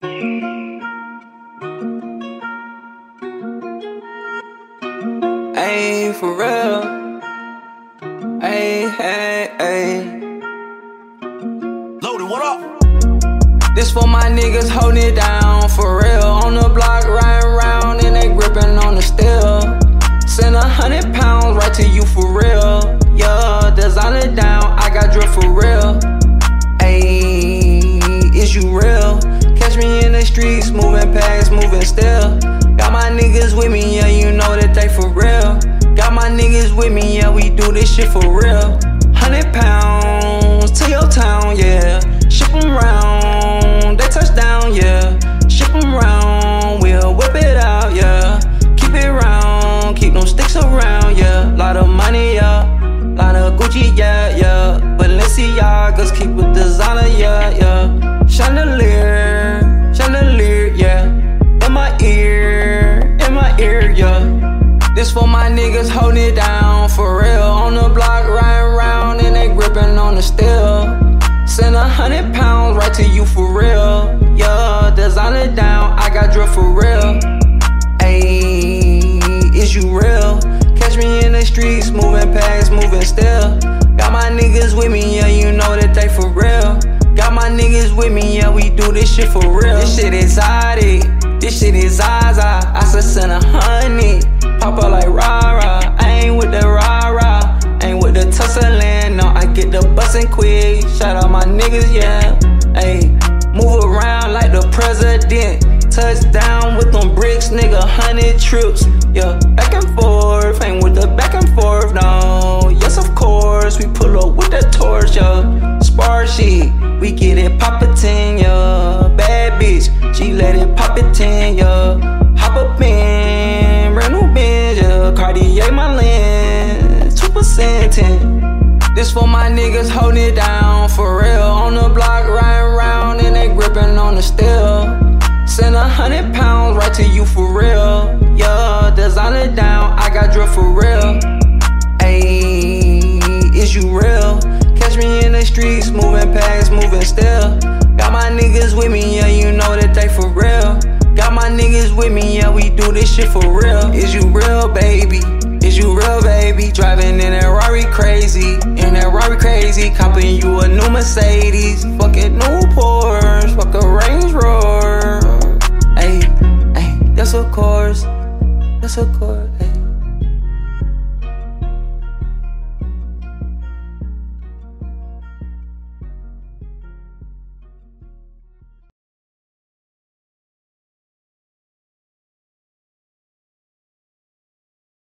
Ayy, for real. Ayy, hey, ayy. Loaded, what up? This for my niggas holding it down, for real. On the block, riding around, and they gripping on the steel. Send 100 pounds right to you, for real. Yeah, designer down, I got drip for real. Ayy, is you real? Catch me in the streets, moving past, moving still. Got my niggas with me, yeah, you know that they for real. Got my niggas with me, yeah, we do this shit for real. 100 pounds to your town, yeah. Ship 'em round, they touch down, yeah. Ship 'em round, we'll whip it out, yeah. Keep it round, keep them sticks around, yeah. Lot of money, yeah. Lot of Gucci, yeah, yeah. Balenciagas, keep it designer, yeah, yeah. Chandelier, chandelier, yeah. In my ear, yeah. This for my niggas holding it down, for real. On the block, riding around, and they gripping on the steel. Send 100 pounds right to you, for real. Yeah, designer down, I got drip for real. Ayy, is you real? Catch me in the streets, moving past, moving still. Got my niggas with me, yeah, you know that they for real. Got my niggas with me, yeah, we do this shit for real. This shit exotic, this shit is Zaza. I said send 100, pop up like rah-rah. I ain't with the rah-rah, ain't with the tussling. No, I get the bustin' quick, shout out my niggas, yeah. Ayy, move around like the president. Touchdown with them bricks, nigga, 100 trips. Yeah, back and forth, ain't with the back and forth, no. Yes, of course, we pull up with the torch, yeah. Spar shit, we get it pop-a-tin, yeah. Bad bitch, she let it pop it 10, yeah. Hop up in, brand new Benz, yeah. Cartier my lens, 2% 10. This for my niggas holding it down, for real. On the block, riding around, and they gripping on the steel. Send 100 pounds right to you, for real. Yeah, designer down, I got drip for real. Ayy, is you real? Catch me in the streets, moving past, moving still. Got my niggas with me, yeah, you know that they for real. Got my niggas with me, yeah, we do this shit for real. Is you real, baby? Is you real, baby? Driving in that Rari crazy, in that Rari crazy. Copping you a new Mercedes, fucking new Porsche, fuck a Range Rover. Ayy, ayy, that's of course, that's of course.